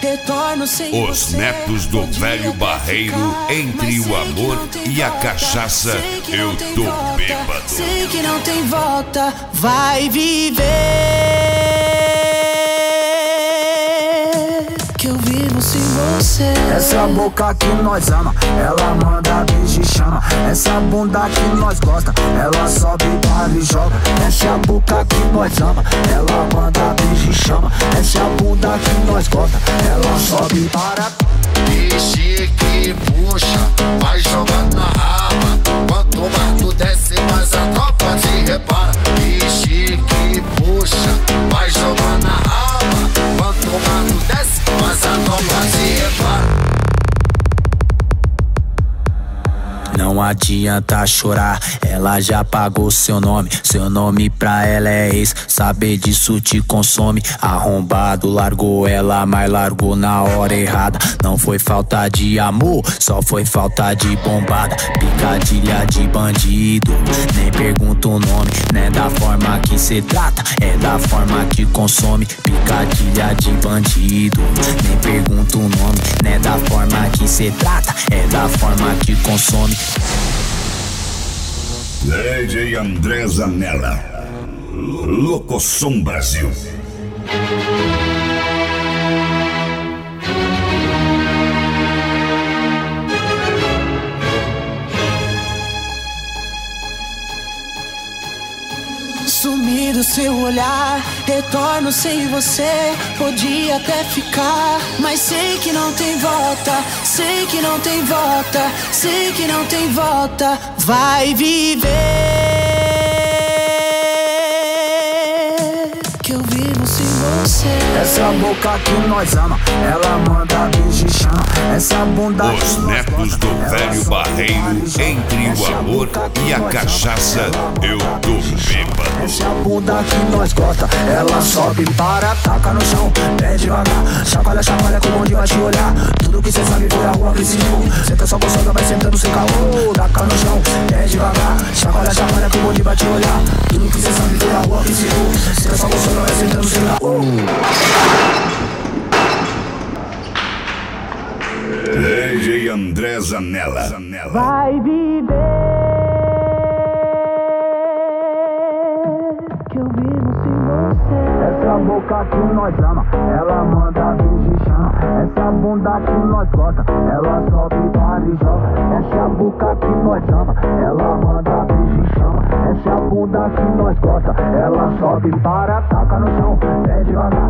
retorno sem Os você. netos do velho barreiro, entre o amor e a cachaça, eu tô bêbado. Sei que não tem volta, vai viver. Que eu vivo sem você. Essa boca que nós ama, ela manda beijo e chama. Essa bunda que nós gosta, ela sobe, para e joga. Essa boca que nós ama, ela manda beijo e chama. Essa bunda que nós gosta, ela sobe, para. Vixe que puxa, vai jogando na raba. Quanto mais tu desce, mais a tropa te repara. Vixe que puxa, vai jogando na raba. Quanto mais tu desce, mais a tropa te repara. Não adianta chorar, ela já pagou seu nome pra ela é ex, saber disso te consome. Arrombado, largou ela, mas largou na hora errada. Não foi falta de amor, só foi falta de bombada. Picadilha de bandido, nem pergunta o nome. Não é da forma que cê trata, é da forma que consome. Picadilha de bandido, nem pergunta o nome. Não é da forma que cê trata, é da forma que consome. DJ André Zanella, Locosom Brasil. Sumi do seu olhar, retorno sem você. Podia até ficar, mas sei que não tem volta. Sei que não tem volta, sei que não tem volta. Vai viver. Que eu vivo sem você. Essa boca que nós ama, ela manda beijo e chama. Essa bunda Os netos do velho barreiro, entre o amor e a cachaça, eu tô bêbado. Essa bunda que nós gosta, ela sobe, para, taca no chão, pé devagar. Chacoalha, chacoalha, que o bonde vai te olhar. Tudo que cê sabe foi a rua que ensinou. Cê tá só gostando, vai sentando sem caô. Taca no chão, pé devagar. Chacoalha, chacoalha, que o bonde vai te olhar. Tudo que cê sabe foi a rua que ensinou. Cê tá só gostando, vai sentando sem caô. DJ André Zanella. Vai viver. Que eu vivo sem você. Essa boca que nós ama, ela manda beijo e chama. Essa bunda que nós gosta, ela sobe, para e joga. Essa boca que nós ama, ela manda beijo e chama. Essa bunda que nós gosta, ela sobe, para, taca no chão, pé devagar.